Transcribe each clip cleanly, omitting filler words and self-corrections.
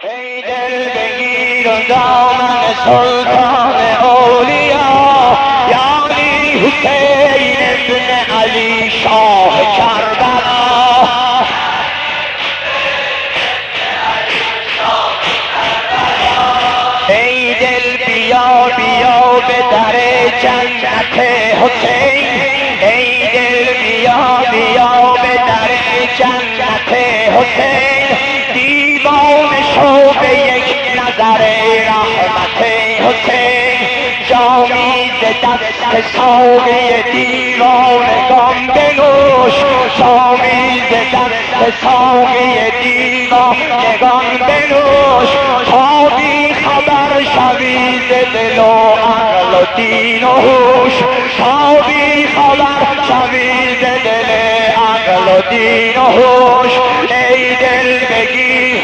ای دل بگیر و دامن سلطان اولیا، یعنی حسین ابن علی شاه کربلا. ای دل بیا بیا به در جنت حسین، ای دل بیا بیا به در جنت حسین، دیوانه شو به یک نظر رحمت حسین، جامی ز دست ساقی دیوانگان بنوش، جامی ز دست ساقی دیوانگان بنوش، تا بی خبر شوی ز دل و عقل و دین و هوش، تا بی خبر شوی ز دل عقل و دین و هوش. ای دل بگیر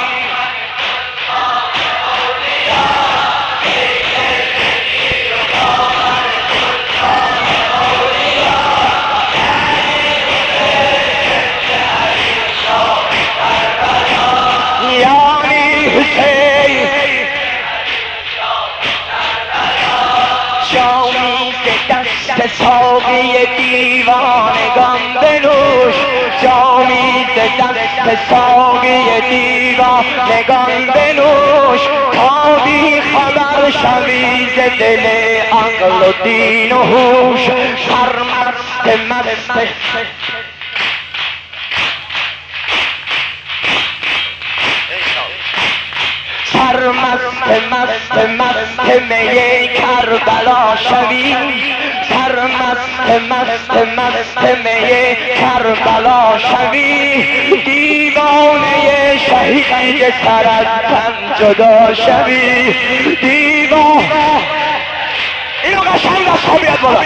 دست ساقی دیوانگان بنوش، جامی دست ساقی دیوانگان بنوش، تا بی خبر شوی ز دل عقل و دین و هوش. سرمست مست سرمست مست می کربلا شوی، سرمست می کربلا شوی، دیوانه شهید سر از تن جدا شوی، دیوانه اینو قشنگ از ها بیاد بالا.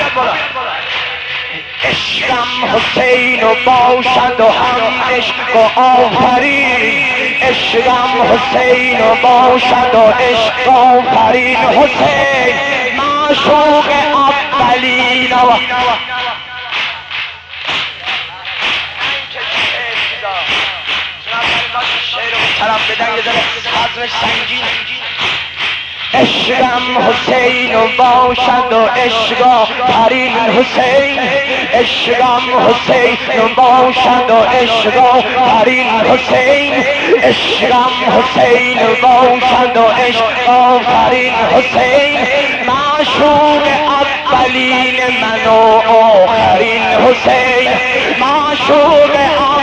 عشقم حسین و باشد و هم عشق و آفرین، عشقم حسین و باشد و عشق آفرین، حسین معشوق اولین و عشقم حسین و باشد و عشق آفرین حسین، عشقم حسین و باشد و عشق آفرین حسین، عشقم حسین و باشد و عشق آفرین حسین، معشوق اولین من و آخرین حسین، معشوق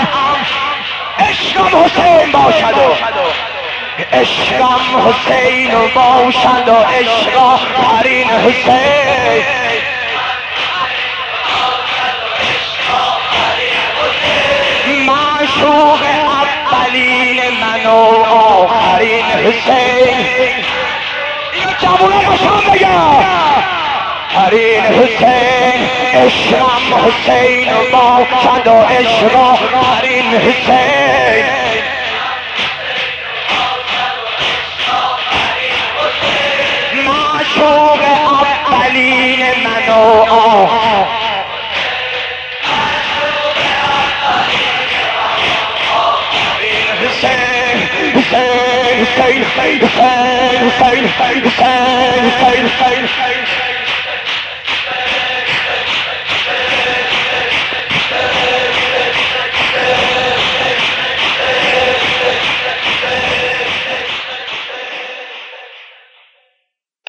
عشقم حسین باشد و عشقم حسین و باشد و عشق آفرین حسین، معشوق اولین من و آخرین حسین. اینو جوونا باشم بگم آفرین حسین، عشقم حسین و باشد و عشق آفرین حسین، معشوق اولین من و حسین حسین حسین حسین حسین حسین حسین حسین